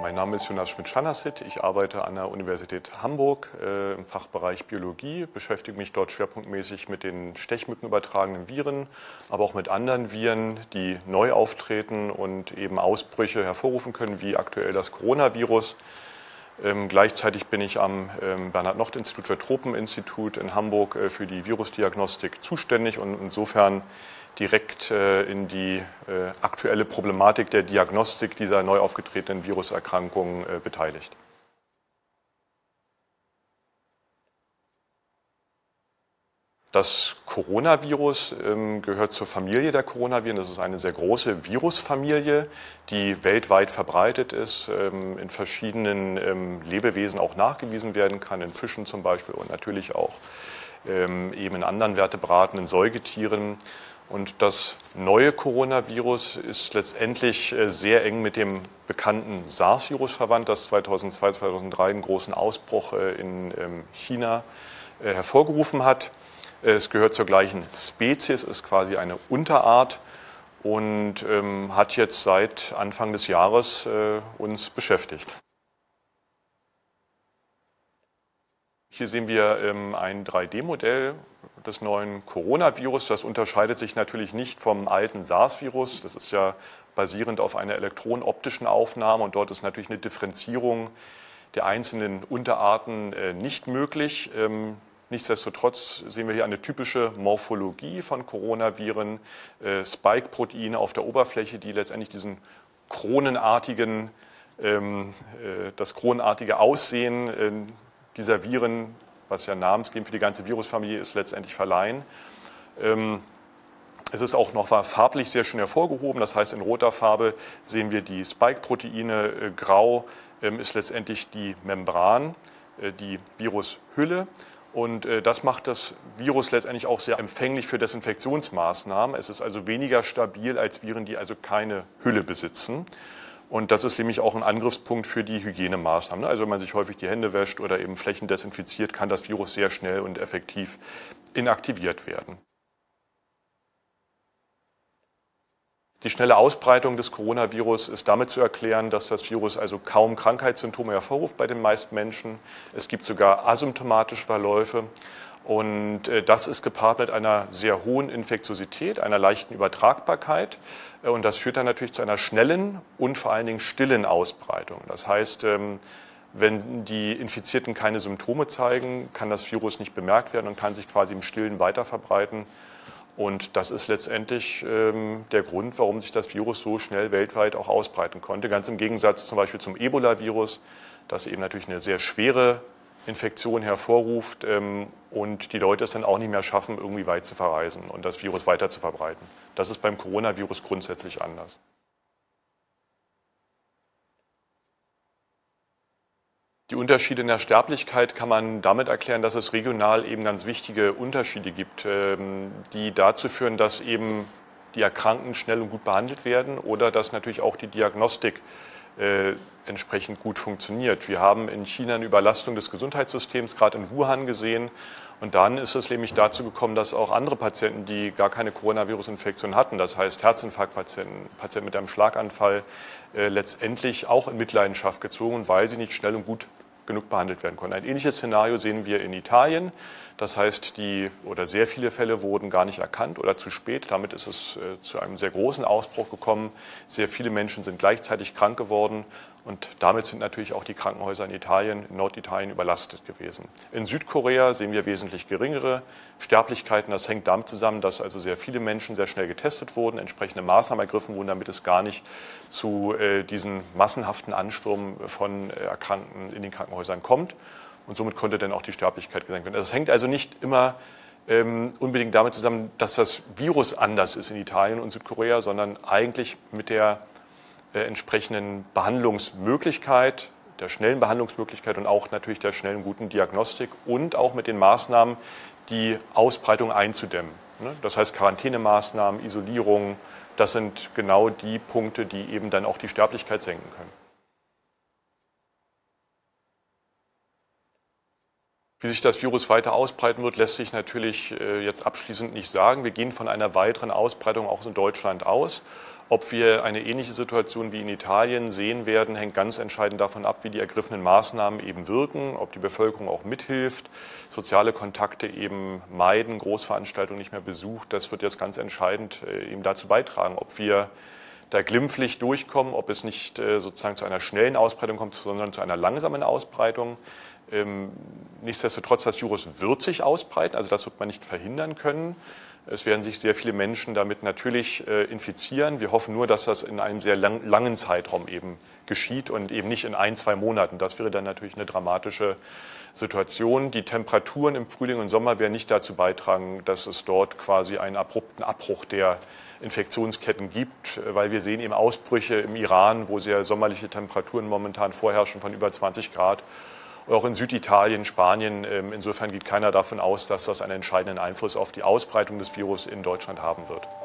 Mein Name ist Jonas Schmidt-Schanassit. Ich arbeite an der Universität Hamburg im Fachbereich Biologie, beschäftige mich dort schwerpunktmäßig mit den stechmückenübertragenen Viren, aber auch mit anderen Viren, die neu auftreten und eben Ausbrüche hervorrufen können, wie aktuell das Coronavirus. Gleichzeitig bin ich am Bernhard-Nocht-Institut für Tropeninstitut in Hamburg für die Virusdiagnostik zuständig und insofern direkt in die aktuelle Problematik der Diagnostik dieser neu aufgetretenen Viruserkrankungen beteiligt. Das Coronavirus gehört zur Familie der Coronaviren. Das ist eine sehr große Virusfamilie, die weltweit verbreitet ist, in verschiedenen Lebewesen auch nachgewiesen werden kann, in Fischen zum Beispiel und natürlich auch eben in anderen Vertebraten, in Säugetieren. Und das neue Coronavirus ist letztendlich sehr eng mit dem bekannten SARS-Virus verwandt, das 2002, 2003 einen großen Ausbruch in China hervorgerufen hat. Es gehört zur gleichen Spezies, ist quasi eine Unterart und hat jetzt seit Anfang des Jahres uns beschäftigt. Hier sehen wir ein 3D-Modell des neuen Coronavirus. Das unterscheidet sich natürlich nicht vom alten SARS-Virus. Das ist ja basierend auf einer elektronenoptischen Aufnahme und dort ist natürlich eine Differenzierung der einzelnen Unterarten nicht möglich. Nichtsdestotrotz sehen wir hier eine typische Morphologie von Coronaviren, Spike-Proteine auf der Oberfläche, die letztendlich diesen das kronenartige Aussehen dieser Viren, was ja namensgebend für die ganze Virusfamilie ist, letztendlich verleihen. Es ist auch noch farblich sehr schön hervorgehoben, das heißt in roter Farbe sehen wir die Spike-Proteine, grau ist letztendlich die Membran, die Virushülle. Und das macht das Virus letztendlich auch sehr empfänglich für Desinfektionsmaßnahmen. Es ist also weniger stabil als Viren, die also keine Hülle besitzen. Und das ist nämlich auch ein Angriffspunkt für die Hygienemaßnahmen. Also wenn man sich häufig die Hände wäscht oder eben Flächen desinfiziert, kann das Virus sehr schnell und effektiv inaktiviert werden. Die schnelle Ausbreitung des Coronavirus ist damit zu erklären, dass das Virus also kaum Krankheitssymptome hervorruft bei den meisten Menschen. Es gibt sogar asymptomatische Verläufe. Und das ist gepaart mit einer sehr hohen Infektiosität, einer leichten Übertragbarkeit. Und das führt dann natürlich zu einer schnellen und vor allen Dingen stillen Ausbreitung. Das heißt, wenn die Infizierten keine Symptome zeigen, kann das Virus nicht bemerkt werden und kann sich quasi im Stillen weiter verbreiten. Und das ist letztendlich der Grund, warum sich das Virus so schnell weltweit auch ausbreiten konnte. Ganz im Gegensatz zum Beispiel zum Ebola-Virus, das eben natürlich eine sehr schwere Infektion hervorruft und die Leute es dann auch nicht mehr schaffen, irgendwie weit zu verreisen und das Virus weiter zu verbreiten. Das ist beim Coronavirus grundsätzlich anders. Die Unterschiede in der Sterblichkeit kann man damit erklären, dass es regional eben ganz wichtige Unterschiede gibt, die dazu führen, dass eben die Erkrankten schnell und gut behandelt werden oder dass natürlich auch die Diagnostik entsprechend gut funktioniert. Wir haben in China eine Überlastung des Gesundheitssystems, gerade in Wuhan gesehen. Und dann ist es nämlich dazu gekommen, dass auch andere Patienten, die gar keine Coronavirus-Infektion hatten, das heißt Herzinfarktpatienten, Patienten mit einem Schlaganfall, letztendlich auch in Mitleidenschaft gezogen, weil sie nicht schnell und gut genug behandelt werden konnten. Ein ähnliches Szenario sehen wir in Italien. Das heißt, sehr viele Fälle wurden gar nicht erkannt oder zu spät. Damit ist es zu einem sehr großen Ausbruch gekommen. Sehr viele Menschen sind gleichzeitig krank geworden und damit sind natürlich auch die Krankenhäuser in Italien, in Norditalien überlastet gewesen. In Südkorea sehen wir wesentlich geringere Sterblichkeiten. Das hängt damit zusammen, dass also sehr viele Menschen sehr schnell getestet wurden, entsprechende Maßnahmen ergriffen wurden, damit es gar nicht zu diesen massenhaften Ansturm von Erkrankten in den Krankenhäusern kommt. Und somit konnte dann auch die Sterblichkeit gesenkt werden. Es hängt also nicht immer unbedingt damit zusammen, dass das Virus anders ist in Italien und Südkorea, sondern eigentlich mit der entsprechenden Behandlungsmöglichkeit, der schnellen Behandlungsmöglichkeit und auch natürlich der schnellen, guten Diagnostik und auch mit den Maßnahmen, die Ausbreitung einzudämmen. Das heißt Quarantänemaßnahmen, Isolierung, das sind genau die Punkte, die eben dann auch die Sterblichkeit senken können. Wie sich das Virus weiter ausbreiten wird, lässt sich natürlich jetzt abschließend nicht sagen. Wir gehen von einer weiteren Ausbreitung auch in Deutschland aus. Ob wir eine ähnliche Situation wie in Italien sehen werden, hängt ganz entscheidend davon ab, wie die ergriffenen Maßnahmen eben wirken, ob die Bevölkerung auch mithilft, soziale Kontakte eben meiden, Großveranstaltungen nicht mehr besucht. Das wird jetzt ganz entscheidend eben dazu beitragen, ob wir da glimpflich durchkommen, ob es nicht sozusagen zu einer schnellen Ausbreitung kommt, sondern zu einer langsamen Ausbreitung. Nichtsdestotrotz, das Virus wird sich ausbreiten, also das wird man nicht verhindern können. Es werden sich sehr viele Menschen damit natürlich infizieren. Wir hoffen nur, dass das in einem sehr langen Zeitraum eben geschieht und eben nicht in 1, 2 Monaten. Das wäre dann natürlich eine dramatische Situation. Die Temperaturen im Frühling und Sommer werden nicht dazu beitragen, dass es dort quasi einen abrupten Abbruch der Infektionsketten gibt, weil wir sehen eben Ausbrüche im Iran, wo sehr sommerliche Temperaturen momentan vorherrschen von über 20 Grad. Oder auch in Süditalien, Spanien. Insofern geht keiner davon aus, dass das einen entscheidenden Einfluss auf die Ausbreitung des Virus in Deutschland haben wird.